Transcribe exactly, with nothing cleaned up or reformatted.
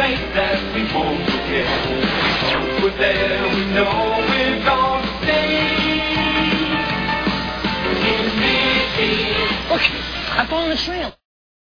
place that we won't forget. We're there, we know we're gonna stay. In the Look, I'm on the trail.